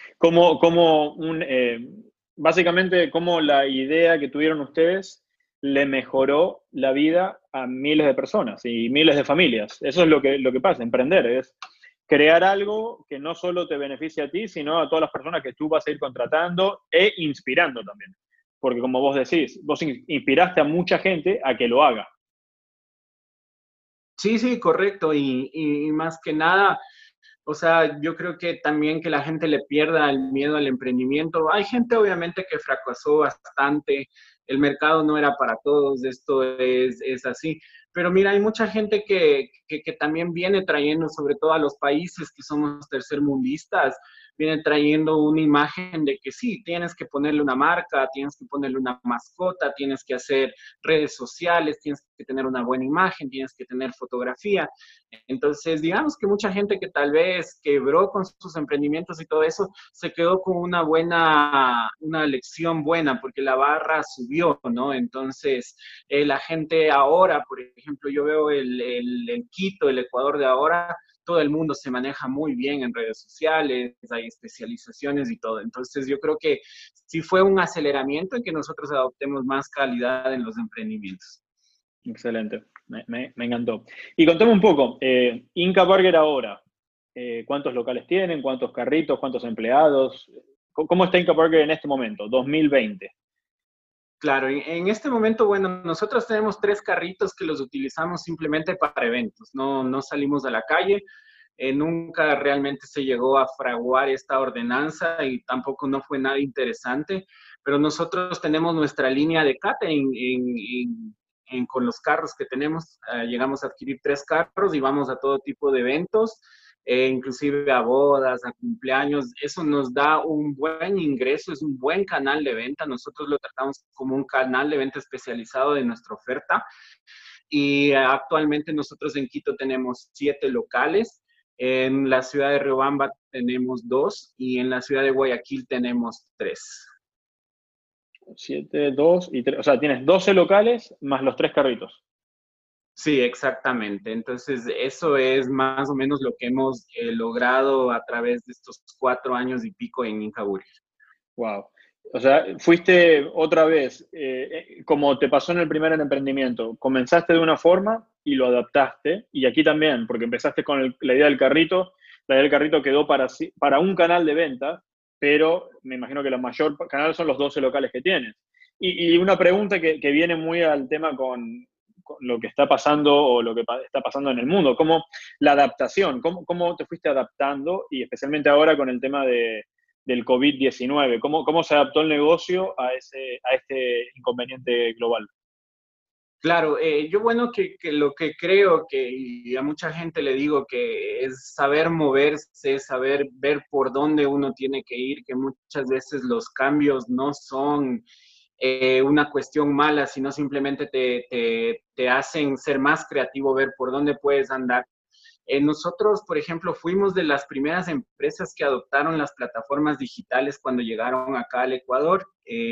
Básicamente, cómo la idea que tuvieron ustedes le mejoró la vida a miles de personas y miles de familias. Eso es lo que pasa, emprender, es crear algo que no solo te beneficie a ti, sino a todas las personas que tú vas a ir contratando e inspirando también. Porque como vos decís, vos inspiraste a mucha gente a que lo haga. Sí, sí, correcto. Y más que nada, o sea, yo creo que también que la gente le pierda el miedo al emprendimiento. Hay gente obviamente que fracasó bastante, el mercado no era para todos, esto es así. Pero mira, hay mucha gente que también viene trayendo, sobre todo a los países que somos tercermundistas, viene trayendo una imagen de que sí, tienes que ponerle una marca, tienes que ponerle una mascota, tienes que hacer redes sociales, tienes que tener una buena imagen, tienes que tener fotografía. Entonces, digamos que mucha gente que tal vez quebró con sus emprendimientos y todo eso, se quedó con una lección buena, porque la barra subió, ¿no? Entonces, la gente ahora, por ejemplo, yo veo el Quito, el Ecuador de ahora, todo el mundo se maneja muy bien en redes sociales, hay especializaciones y todo. Entonces, yo creo que sí fue un aceleramiento en que nosotros adoptemos más calidad en los emprendimientos. Excelente, me encantó. Y contame un poco, Inca Burger ahora, ¿cuántos locales tienen? ¿Cuántos carritos? ¿Cuántos empleados? ¿Cómo está Inca Burger en este momento, 2020? Claro, en este momento, bueno, nosotros tenemos 3 carritos que los utilizamos simplemente para eventos, no salimos a la calle, nunca realmente se llegó a fraguar esta ordenanza y tampoco no fue nada interesante, pero nosotros tenemos nuestra línea de catering con los carros que tenemos. Llegamos a adquirir 3 carros y vamos a todo tipo de eventos, inclusive a bodas, a cumpleaños. Eso nos da un buen ingreso, es un buen canal de venta. Nosotros lo tratamos como un canal de venta especializado de nuestra oferta. Y actualmente nosotros en Quito tenemos 7 locales. En la ciudad de Riobamba tenemos 2 y en la ciudad de Guayaquil tenemos 3. 7, 2 y 3. O sea, tienes 12 locales más los 3 carritos. Sí, exactamente. Entonces, eso es más o menos lo que hemos logrado a través de estos 4 años y pico en Inca Burger. Wow. O sea, fuiste otra vez, como te pasó en el primer emprendimiento, comenzaste de una forma y lo adaptaste, y aquí también, porque empezaste con la idea del carrito, la idea del carrito quedó para un canal de venta, pero me imagino que el mayor canal son los 12 locales que tienes. Y una pregunta que viene muy al tema con lo que está pasando o lo que está pasando en el mundo, ¿cómo la adaptación, cómo te fuiste adaptando, y especialmente ahora con el tema del COVID-19? ¿Cómo se adaptó el negocio a este inconveniente global? Claro, yo bueno que lo que creo que y a mucha gente le digo que es saber moverse, saber ver por dónde uno tiene que ir, que muchas veces los cambios no son una cuestión mala, sino simplemente te hacen ser más creativo, ver por dónde puedes andar. Nosotros, por ejemplo, fuimos de las primeras empresas que adoptaron las plataformas digitales cuando llegaron acá al Ecuador,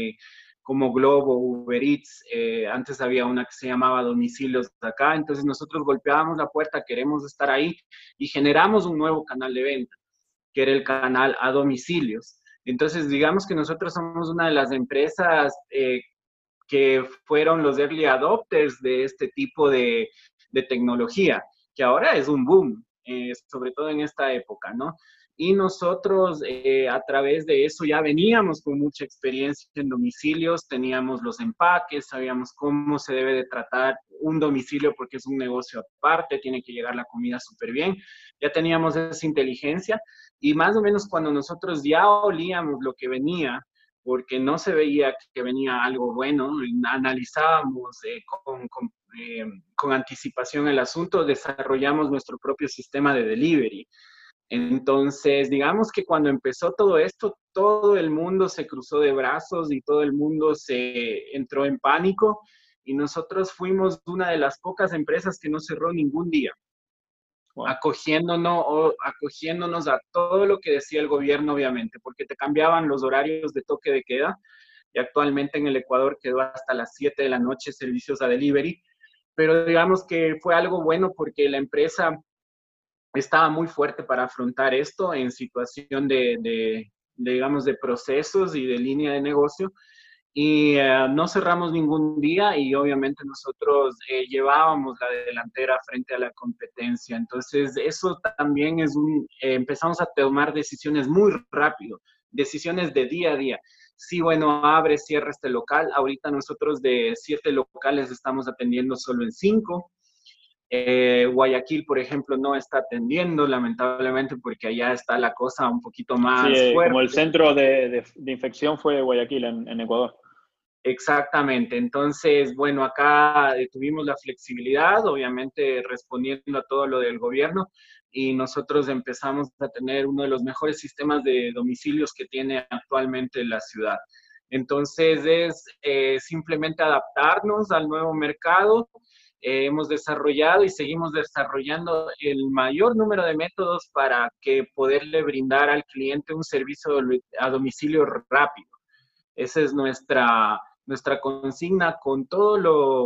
como Globo, Uber Eats. Antes había una que se llamaba Domicilios acá. Entonces nosotros golpeábamos la puerta, queremos estar ahí, y generamos un nuevo canal de venta, que era el canal a domicilios. Entonces, digamos que nosotros somos una de las empresas que fueron los early adopters de este tipo de tecnología, que ahora es un boom, sobre todo en esta época, ¿no? Y nosotros a través de eso ya veníamos con mucha experiencia en domicilios, teníamos los empaques, sabíamos cómo se debe de tratar un domicilio porque es un negocio aparte, tiene que llegar la comida súper bien, ya teníamos esa inteligencia, y más o menos cuando nosotros ya olíamos lo que venía, porque no se veía que venía algo bueno, analizábamos con anticipación el asunto, desarrollamos nuestro propio sistema de delivery. Entonces, digamos que cuando empezó todo esto, todo el mundo se cruzó de brazos y todo el mundo se entró en pánico, y nosotros fuimos una de las pocas empresas que no cerró ningún día, Wow. acogiéndonos a todo lo que decía el gobierno, obviamente, porque te cambiaban los horarios de toque de queda, y actualmente en el Ecuador quedó hasta las 7 de la noche servicios a delivery, pero digamos que fue algo bueno porque la empresa estaba muy fuerte para afrontar esto en situación digamos, de procesos y de línea de negocio, y no cerramos ningún día, y obviamente nosotros llevábamos la delantera frente a la competencia. Entonces, eso también empezamos a tomar decisiones muy rápido, decisiones de día a día. Sí, bueno, abre, cierra este local. Ahorita nosotros de 7 locales estamos atendiendo solo en 5. Guayaquil, por ejemplo, no está atendiendo, lamentablemente, porque allá está la cosa un poquito Sí, más como el fuerte. centro de infección fue Guayaquil en Ecuador. Exactamente. Entonces, bueno, acá tuvimos la flexibilidad, obviamente respondiendo a todo lo del gobierno, y nosotros empezamos a tener uno de los mejores sistemas de domicilios que tiene actualmente la ciudad. Entonces, es simplemente adaptarnos al nuevo mercado. Hemos desarrollado y seguimos desarrollando el mayor número de métodos para que poderle brindar al cliente un servicio a domicilio rápido. Esa es nuestra consigna con todos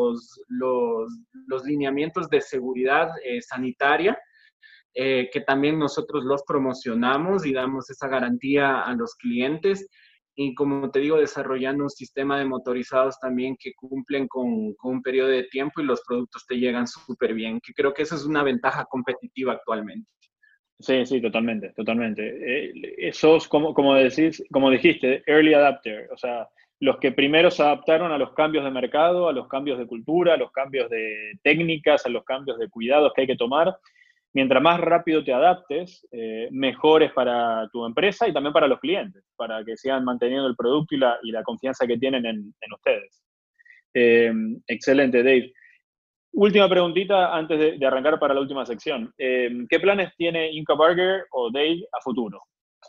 los lineamientos de seguridad sanitaria, que también nosotros los promocionamos y damos esa garantía a los clientes. Y como te digo, desarrollando un sistema de motorizados también que cumplen con un periodo de tiempo y los productos te llegan súper bien, que creo que esa es una ventaja competitiva actualmente. Sí, sí, totalmente, totalmente. Sos, como decís, como dijiste, early adapter, o sea, los que primero se adaptaron a los cambios de mercado, a los cambios de cultura, a los cambios de técnicas, a los cambios de cuidados que hay que tomar. Mientras más rápido te adaptes, mejor es para tu empresa y también para los clientes, para que sigan manteniendo el producto y la confianza que tienen en ustedes. Eh, Excelente, Dave. Última preguntita antes de arrancar para la última sección. ¿Qué planes tiene Inca Burger o Dave a futuro?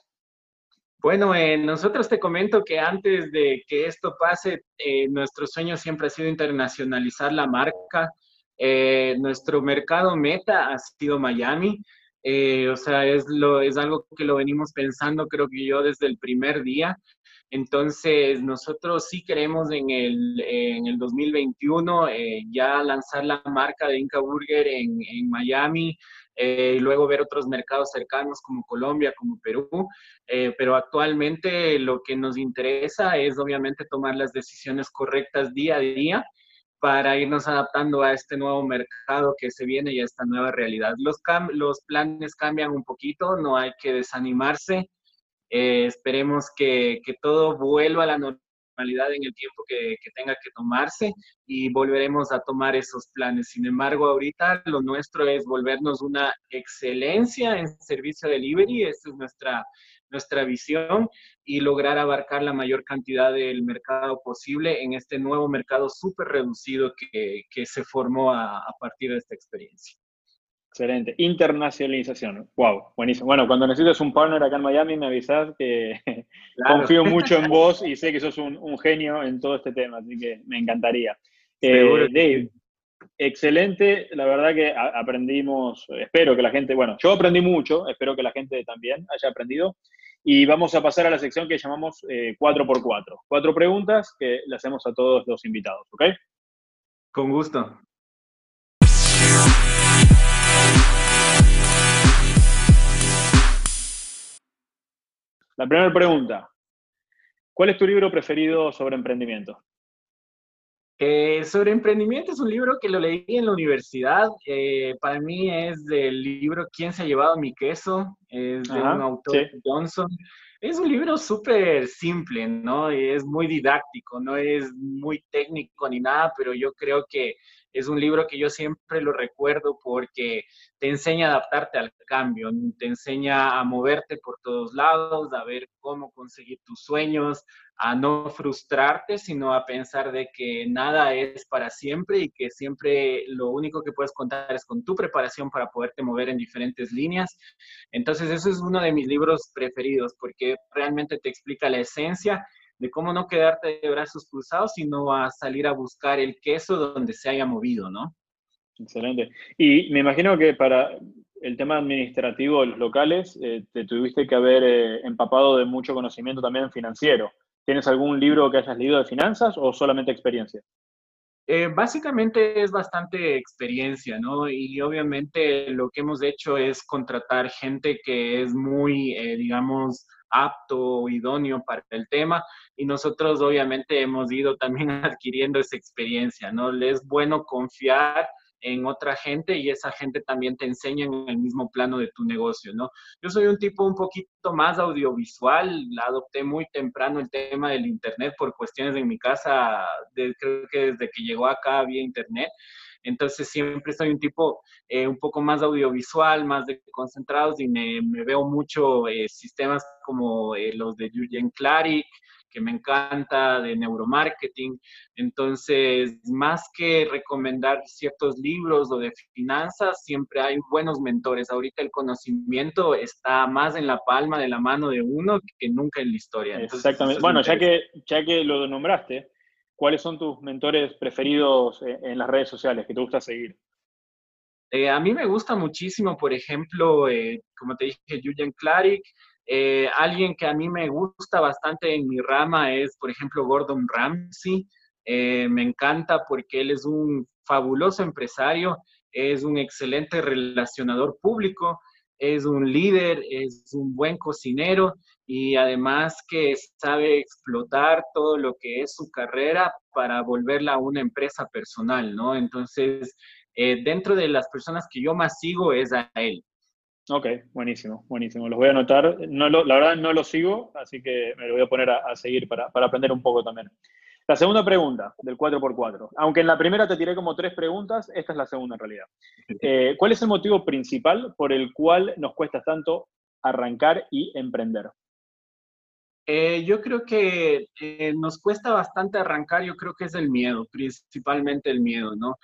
Bueno, nosotros te comento que antes de que esto pase, nuestro sueño siempre ha sido internacionalizar la marca. Nuestro mercado meta ha sido Miami. O sea, es algo que lo venimos pensando, creo que yo desde el primer día. Entonces, nosotros sí queremos en el 2021 ya lanzar la marca de Inca Burger en Miami, y luego ver otros mercados cercanos como Colombia, como Perú. Pero actualmente lo que nos interesa es obviamente tomar las decisiones correctas día a día para irnos adaptando a este nuevo mercado que se viene y a esta nueva realidad. Los planes cambian un poquito, no hay que desanimarse. Esperemos que todo vuelva a la normalidad en el tiempo que tenga que tomarse y volveremos a tomar esos planes. Sin embargo, ahorita lo nuestro es volvernos una excelencia en servicio de delivery. Esta es nuestra visión y lograr abarcar la mayor cantidad del mercado posible en este nuevo mercado súper reducido que se formó a partir de esta experiencia. Excelente. Internacionalización. Wow, buenísimo. Bueno, cuando necesites un partner acá en Miami, me avisas que Claro, confío mucho en vos y sé que sos un genio en todo este tema, así que me encantaría. seguro que Dave, sí. excelente. La verdad que aprendimos, espero que la gente, bueno, yo aprendí mucho, espero que la gente también haya aprendido. Y vamos a pasar a la sección que llamamos 4x4. Cuatro preguntas que le hacemos a todos los invitados, ¿ok? Con gusto. La primera pregunta, ¿cuál es tu libro preferido sobre emprendimiento? Sobre emprendimiento es un libro que lo leí en la universidad. Para mí es del libro ¿Quién se ha llevado mi queso? Es de un Ajá, sí, autor, Johnson. Es un libro súper simple, ¿no? Y es muy didáctico, no es muy técnico ni nada, pero yo creo que es un libro que yo siempre lo recuerdo porque te enseña a adaptarte al cambio, te enseña a moverte por todos lados, a ver cómo conseguir tus sueños, a no frustrarte, sino a pensar de que nada es para siempre y que siempre lo único que puedes contar es con tu preparación para poderte mover en diferentes líneas. Entonces, eso es uno de mis libros preferidos porque realmente te explica la esencia de cómo no quedarte de brazos cruzados, sino a salir a buscar el queso donde se haya movido, ¿no? excelente. Y me imagino que para el tema administrativo de los locales, te tuviste que haber empapado de mucho conocimiento también financiero. ¿Tienes algún libro que hayas leído de finanzas o solamente experiencia? Básicamente es bastante experiencia, ¿no? Y obviamente lo que hemos hecho es contratar gente que es muy, digamos, apto o idóneo para el tema y nosotros obviamente hemos ido también adquiriendo esa experiencia, ¿no? Le es bueno confiar en otra gente y esa gente también te enseña en el mismo plano de tu negocio, ¿no? Yo soy un tipo un poquito más audiovisual, adopté muy temprano el tema del internet por cuestiones en mi casa, creo que desde que llegó acá había internet. Entonces siempre soy un tipo un poco más audiovisual, más de concentrados y me veo mucho sistemas como los de Jürgen Klarik, que me encanta, de neuromarketing. Entonces, más que recomendar ciertos libros o de finanzas, siempre hay buenos mentores. Ahorita el conocimiento está más en la palma de la mano de uno que nunca en la historia. Entonces, eso Exactamente. es Bueno, interesante. ya que lo nombraste, ¿cuáles son tus mentores preferidos en las redes sociales que te gusta seguir? A mí me gusta muchísimo, por ejemplo, como te dije, Julian Clarick. Alguien que a mí me gusta bastante en mi rama es, por ejemplo, Gordon Ramsay. Me encanta porque él es un fabuloso empresario, es un excelente relacionador público, es un líder, es un buen cocinero y además que sabe explotar todo lo que es su carrera para volverla a una empresa personal, ¿no? Entonces, dentro de las personas que yo más sigo es a él. Ok, buenísimo, buenísimo. Los voy a anotar. La verdad no los sigo, así que me lo voy a poner a seguir para aprender un poco también. La segunda pregunta del 4x4. Aunque en la primera te tiré como 3 preguntas, esta es la segunda en realidad. ¿Cuál es el motivo principal por el cual nos cuesta tanto arrancar y emprender? Yo creo que nos cuesta bastante arrancar, yo creo que es el miedo, principalmente el miedo, ¿no?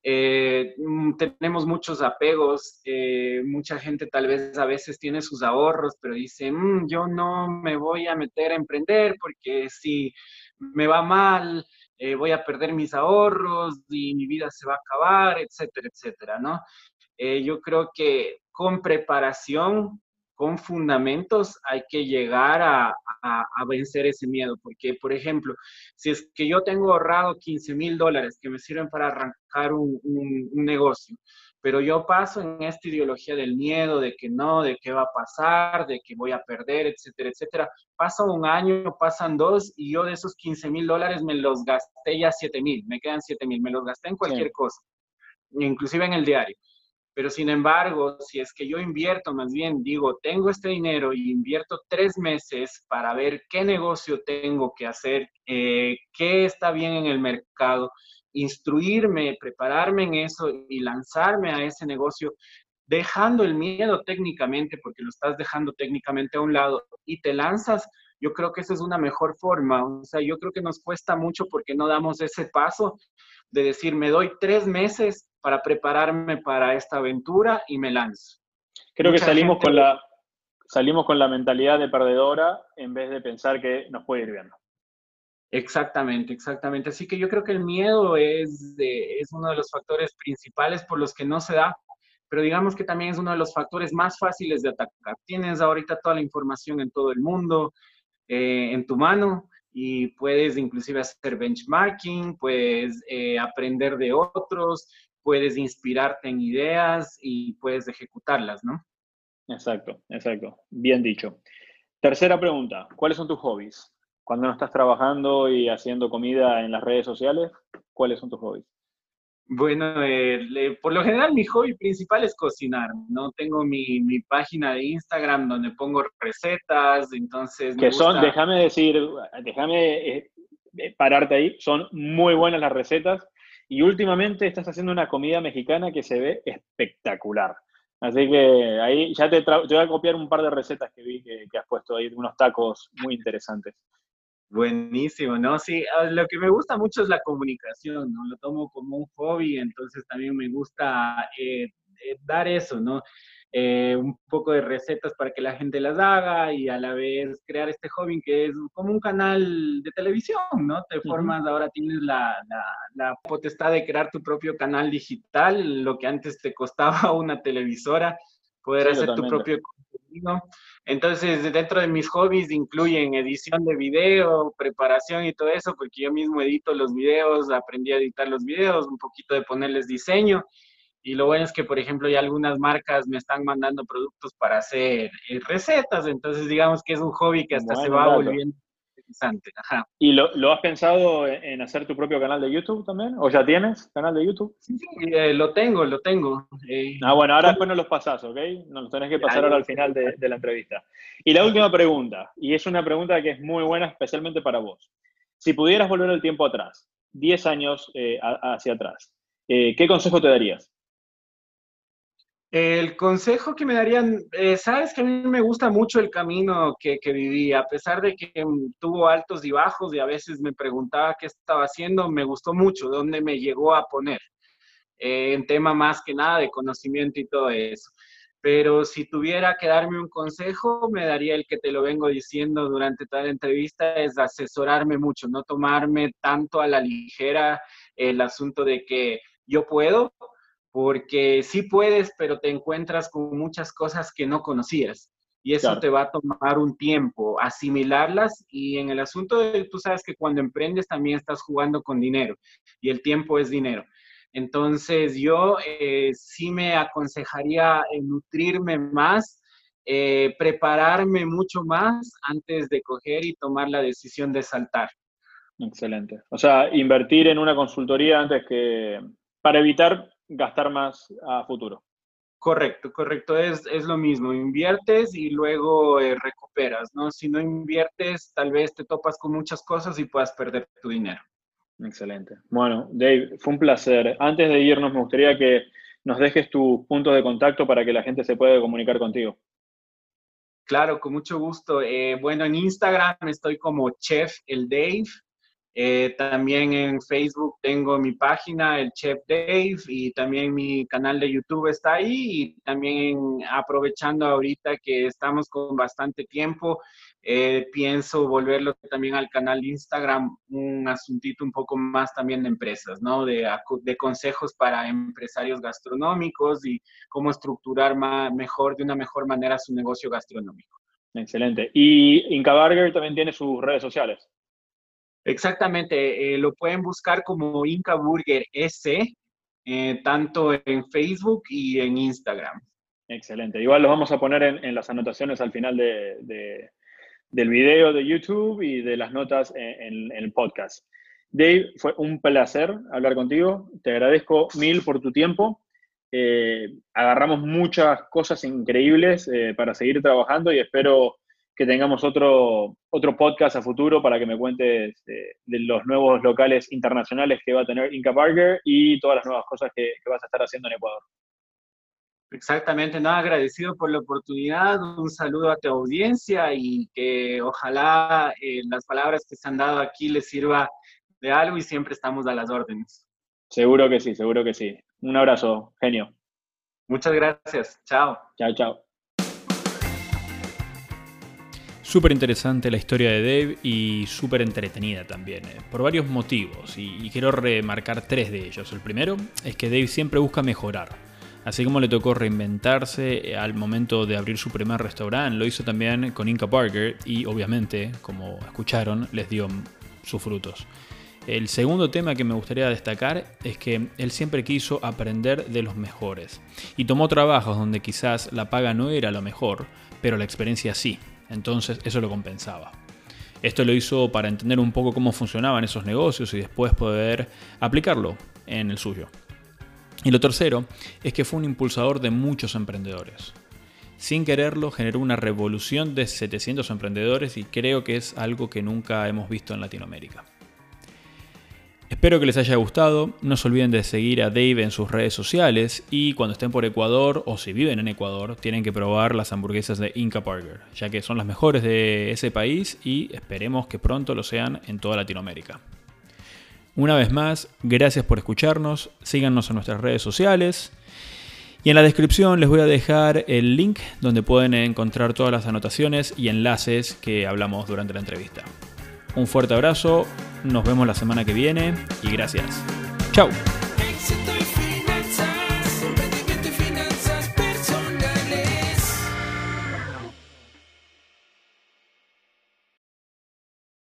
Tenemos muchos apegos, mucha gente tal vez a veces tiene sus ahorros, pero dice, yo no me voy a meter a emprender porque si me va mal, voy a perder mis ahorros y mi vida se va a acabar, etcétera, etcétera, ¿no? Yo creo que con preparación, con fundamentos, hay que llegar a vencer ese miedo. Porque, por ejemplo, si es que yo tengo ahorrado $15,000 que me sirven para arrancar un negocio, pero yo paso en esta ideología del miedo, de que no, de qué va a pasar, de que voy a perder, etcétera, etcétera. Pasa un año, pasan dos, y yo de esos $15,000 me los gasté ya 7,000, me quedan 7,000, me los gasté en Sí. cualquier cosa, inclusive en el diario. Pero sin embargo, si es que yo invierto, más bien digo, tengo este dinero y invierto 3 meses para ver qué negocio tengo que hacer, qué está bien en el mercado, instruirme, prepararme en eso y lanzarme a ese negocio, dejando el miedo técnicamente, porque lo estás dejando técnicamente a un lado y te lanzas, yo creo que esa es una mejor forma. O sea, yo creo que nos cuesta mucho porque no damos ese paso de decir, me doy 3 meses para prepararme para esta aventura y me lanzo. Creo que Mucha gente... salimos con la mentalidad de perdedora en vez de pensar que nos puede ir bien. Exactamente, exactamente. Así que yo creo que el miedo es uno de los factores principales por los que no se da, pero digamos que también es uno de los factores más fáciles de atacar. Tienes ahorita toda la información en todo el mundo, en tu mano, y puedes inclusive hacer benchmarking, puedes aprender de otros, puedes inspirarte en ideas y puedes ejecutarlas, ¿no? Exacto, exacto. Bien dicho. Tercera pregunta. ¿Cuáles son tus hobbies? Cuando no estás trabajando y haciendo comida en las redes sociales, ¿cuáles son tus hobbies? Bueno, por lo general mi hobby principal es cocinar, ¿no? Tengo mi página de Instagram donde pongo recetas, entonces me Que son, gusta. déjame pararte ahí, son muy buenas las recetas y últimamente estás haciendo una comida mexicana que se ve espectacular. Así que ahí ya te voy a copiar un par de recetas que vi que has puesto ahí, unos tacos muy interesantes. Buenísimo, ¿no? Sí, lo que me gusta mucho es la comunicación, ¿no? Lo tomo como un hobby, entonces también me gusta dar eso, ¿no? Un poco de recetas para que la gente las haga y a la vez crear este hobby que es como un canal de televisión, ¿no? Te Ujú. formas, ahora tienes la potestad de crear tu propio canal digital, lo que antes te costaba una televisora, poder Sí, hacer tu totalmente. propio contenido. Entonces, dentro de mis hobbies incluyen edición de video, preparación y todo eso, porque yo mismo edito los videos, aprendí a editar los videos, un poquito de ponerles diseño. Y lo bueno es que, por ejemplo, ya algunas marcas me están mandando productos para hacer recetas, entonces digamos que es un hobby que hasta se Buen va dato. volviendo interesante. Ajá. ¿Y lo has pensado en hacer tu propio canal de YouTube también? ¿O ya tienes canal de YouTube? Sí, sí, lo tengo, lo tengo. Ah, bueno, ahora ¿Cómo? después nos los pasás, ¿ok? Nos los tenés que Ya, pasar ahora al final de la entrevista. Y la última pregunta, y es una pregunta que es muy buena especialmente para vos. Si pudieras volver el tiempo atrás, 10 años hacia atrás, ¿qué consejo te darías? El consejo que me darían, sabes que a mí me gusta mucho el camino que viví, a pesar de que tuvo altos y bajos y a veces me preguntaba qué estaba haciendo, me gustó mucho dónde me llegó a poner, en tema más que nada de conocimiento y todo eso. Pero si tuviera que darme un consejo, me daría el que te lo vengo diciendo durante toda la entrevista, es asesorarme mucho, no tomarme tanto a la ligera el asunto de que yo puedo, porque sí puedes, pero te encuentras con muchas cosas que no conocías. Y eso Claro, te va a tomar un tiempo asimilarlas. Y en el asunto de, tú sabes que cuando emprendes también estás jugando con dinero y el tiempo es dinero. Entonces yo sí me aconsejaría nutrirme más, prepararme mucho más antes de coger y tomar la decisión de saltar. excelente. O sea, invertir en una consultoría antes que, para evitar gastar más a futuro. Correcto, correcto, es lo mismo, inviertes y luego recuperas, ¿no? Si no inviertes, tal vez te topas con muchas cosas y puedas perder tu dinero. Excelente. Bueno, Dave, fue un placer. Antes de irnos, me gustaría que nos dejes tus puntos de contacto para que la gente se pueda comunicar contigo. Claro, con mucho gusto. Bueno, en Instagram estoy como Chef el Dave. También en Facebook tengo mi página, el Chef Dave, y también mi canal de YouTube está ahí. Y también aprovechando ahorita que estamos con bastante tiempo, pienso volverlo también al canal de Instagram, un asuntito un poco más también de empresas, ¿no? De consejos para empresarios gastronómicos y cómo estructurar mejor, de una mejor manera su negocio gastronómico. Excelente. Y Inca Burger también tiene sus redes sociales. Exactamente, lo pueden buscar como Inca Burger S, tanto en Facebook y en Instagram. Excelente. Igual los vamos a poner en las anotaciones al final del video de YouTube y de las notas en el podcast. Dave, fue un placer hablar contigo. Te agradezco mil por tu tiempo. Agarramos muchas cosas increíbles para seguir trabajando y espero que tengamos otro podcast a futuro para que me cuentes de los nuevos locales internacionales que va a tener Inca Burger y todas las nuevas cosas que vas a estar haciendo en Ecuador. Exactamente, nada, agradecido por la oportunidad, un saludo a tu audiencia y que ojalá las palabras que se han dado aquí les sirva de algo y siempre estamos a las órdenes. Seguro que sí, seguro que sí. Un abrazo, genio. Muchas gracias, chao. Chao, chao. Súper interesante la historia de Dave y súper entretenida también, por varios motivos, y quiero remarcar 3 de ellos. El primero es que Dave siempre busca mejorar. Así como le tocó reinventarse al momento de abrir su primer restaurante, lo hizo también con Inca Burger y obviamente, como escucharon, les dio sus frutos. El segundo tema que me gustaría destacar es que él siempre quiso aprender de los mejores y tomó trabajos donde quizás la paga no era lo mejor, pero la experiencia sí. Entonces eso lo compensaba. Esto lo hizo para entender un poco cómo funcionaban esos negocios y después poder aplicarlo en el suyo. Y lo tercero es que fue un impulsador de muchos emprendedores. Sin quererlo generó una revolución de 700 emprendedores y creo que es algo que nunca hemos visto en Latinoamérica. Espero que les haya gustado, no se olviden de seguir a Dave en sus redes sociales y cuando estén por Ecuador o si viven en Ecuador tienen que probar las hamburguesas de Inca Burger, ya que son las mejores de ese país y esperemos que pronto lo sean en toda Latinoamérica. Una vez más, gracias por escucharnos, síganos en nuestras redes sociales y en la descripción les voy a dejar el link donde pueden encontrar todas las anotaciones y enlaces que hablamos durante la entrevista. Un fuerte abrazo, nos vemos la semana que viene y gracias. ¡Chao!